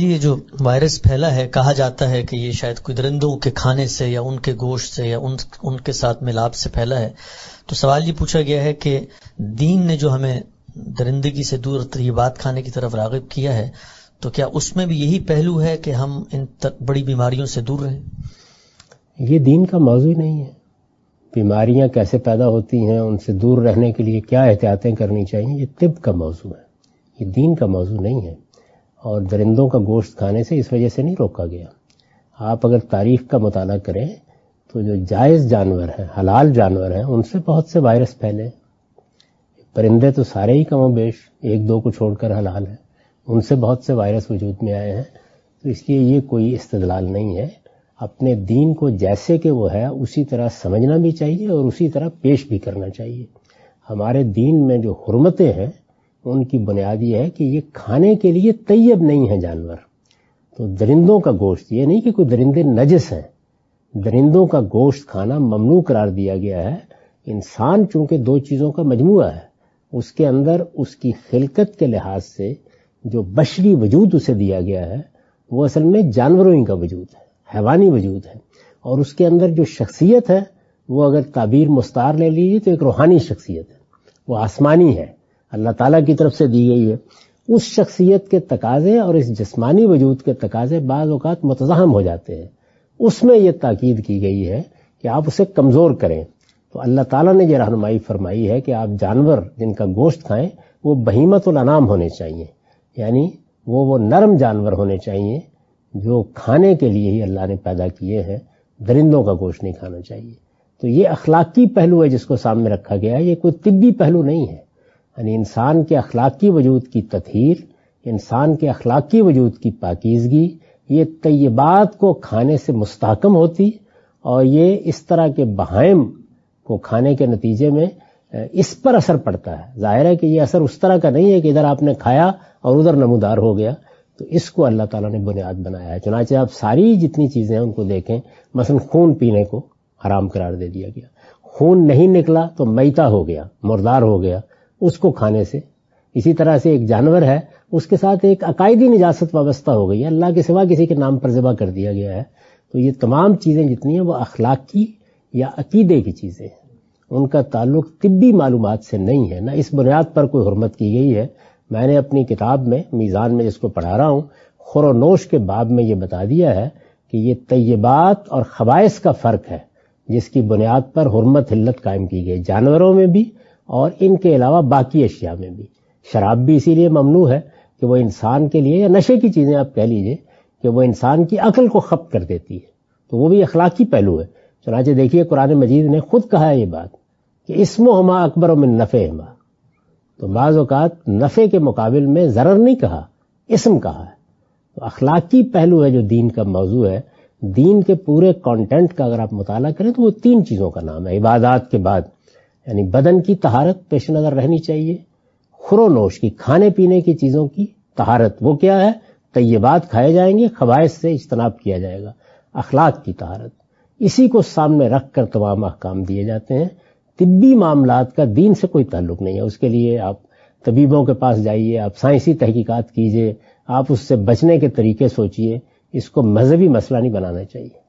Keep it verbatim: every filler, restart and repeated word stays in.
یہ جو وائرس پھیلا ہے، کہا جاتا ہے کہ یہ شاید کوئی درندوں کے کھانے سے یا ان کے گوشت سے یا ان ان کے ساتھ ملاپ سے پھیلا ہے. تو سوال یہ پوچھا گیا ہے کہ دین نے جو ہمیں درندگی سے دور طیبات کھانے کی طرف راغب کیا ہے، تو کیا اس میں بھی یہی پہلو ہے کہ ہم ان بڑی بیماریوں سے دور رہیں؟ یہ دین کا موضوع نہیں ہے. بیماریاں کیسے پیدا ہوتی ہیں، ان سے دور رہنے کے لیے کیا احتیاطیں کرنی چاہیے، یہ طب کا موضوع ہے، یہ دین کا موضوع نہیں ہے. اور درندوں کا گوشت کھانے سے اس وجہ سے نہیں روکا گیا. آپ اگر تاریخ کا مطالعہ کریں تو جو جائز جانور ہیں، حلال جانور ہیں، ان سے بہت سے وائرس پھیلے. پرندے تو سارے ہی کم و بیش ایک دو کو چھوڑ کر حلال ہیں، ان سے بہت سے وائرس وجود میں آئے ہیں. تو اس لیے یہ کوئی استدلال نہیں ہے. اپنے دین کو جیسے کہ وہ ہے اسی طرح سمجھنا بھی چاہیے اور اسی طرح پیش بھی کرنا چاہیے. ہمارے دین میں جو حرمتیں ہیں ان کی بنیاد یہ ہے کہ یہ کھانے کے لیے طیب نہیں ہے جانور. تو درندوں کا گوشت، یہ نہیں کہ کوئی درندے نجس ہیں، درندوں کا گوشت کھانا ممنوع قرار دیا گیا ہے. انسان چونکہ دو چیزوں کا مجموعہ ہے، اس کے اندر اس کی خلقت کے لحاظ سے جو بشری وجود اسے دیا گیا ہے وہ اصل میں جانوروں ہی کا وجود ہے، حیوانی وجود ہے. اور اس کے اندر جو شخصیت ہے وہ اگر تعبیر مستعار لے لیجیے تو ایک روحانی شخصیت ہے، وہ آسمانی ہے، اللہ تعالیٰ کی طرف سے دی گئی ہے. اس شخصیت کے تقاضے اور اس جسمانی وجود کے تقاضے بعض اوقات متزاحم ہو جاتے ہیں. اس میں یہ تاکید کی گئی ہے کہ آپ اسے کمزور کریں. تو اللہ تعالیٰ نے یہ رہنمائی فرمائی ہے کہ آپ جانور جن کا گوشت کھائیں وہ بہیمت الانام ہونے چاہیے، یعنی وہ وہ نرم جانور ہونے چاہیے جو کھانے کے لیے ہی اللہ نے پیدا کیے ہیں. درندوں کا گوشت نہیں کھانا چاہیے. تو یہ اخلاقی پہلو ہے جس کو سامنے رکھا گیا ہے، یہ کوئی طبی پہلو نہیں ہے. یعنی انسان کے اخلاقی وجود کی تطہیر، انسان کے اخلاقی وجود کی پاکیزگی، یہ طیبات کو کھانے سے مستحکم ہوتی. اور یہ اس طرح کے بہائم کو کھانے کے نتیجے میں اس پر اثر پڑتا ہے. ظاہر ہے کہ یہ اثر اس طرح کا نہیں ہے کہ ادھر آپ نے کھایا اور ادھر نمودار ہو گیا. تو اس کو اللہ تعالیٰ نے بنیاد بنایا ہے. چنانچہ آپ ساری جتنی چیزیں ہیں ان کو دیکھیں، مثلا خون پینے کو حرام قرار دے دیا گیا. خون نہیں نکلا تو میتا ہو گیا، مردار ہو گیا اس کو کھانے سے. اسی طرح سے ایک جانور ہے، اس کے ساتھ ایک عقائدی نجاست وابستہ ہو گئی ہے، اللہ کے سوا کسی کے نام پر ذبح کر دیا گیا ہے. تو یہ تمام چیزیں جتنی ہیں وہ اخلاقی یا عقیدے کی چیزیں ہیں، ان کا تعلق طبی معلومات سے نہیں ہے، نہ اس بنیاد پر کوئی حرمت کی گئی ہے. میں نے اپنی کتاب میں میزان میں جس کو پڑھا رہا ہوں، خور و نوش کے باب میں یہ بتا دیا ہے کہ یہ طیبات اور خبائث کا فرق ہے جس کی بنیاد پر حرمت حلت قائم کی گئی، جانوروں میں بھی اور ان کے علاوہ باقی اشیاء میں بھی. شراب بھی اسی لیے ممنوع ہے کہ وہ انسان کے لیے، یا نشے کی چیزیں آپ کہہ لیجئے، کہ وہ انسان کی عقل کو خب کر دیتی ہے. تو وہ بھی اخلاقی پہلو ہے. چنانچہ دیکھیے قرآن مجید نے خود کہا ہے یہ بات کہ اسمہما اکبر من نفعہما. تو بعض اوقات نفع کے مقابل میں ضرر نہیں کہا، اسم کہا ہے. تو اخلاقی پہلو ہے جو دین کا موضوع ہے. دین کے پورے کانٹینٹ کا اگر آپ مطالعہ کریں تو وہ تین چیزوں کا نام ہے. عبادات کے بعد یعنی بدن کی طہارت پیش نظر رہنی چاہیے، خور و نوش کی، کھانے پینے کی چیزوں کی طہارت، وہ کیا ہے؟ طیبات کھائے جائیں گے، خبائث سے اجتناب کیا جائے گا. اخلاق کی طہارت، اسی کو سامنے رکھ کر تمام احکام دیے جاتے ہیں. طبی معاملات کا دین سے کوئی تعلق نہیں ہے. اس کے لیے آپ طبیبوں کے پاس جائیے، آپ سائنسی تحقیقات کیجئے، آپ اس سے بچنے کے طریقے سوچئے. اس کو مذہبی مسئلہ نہیں بنانا چاہیے.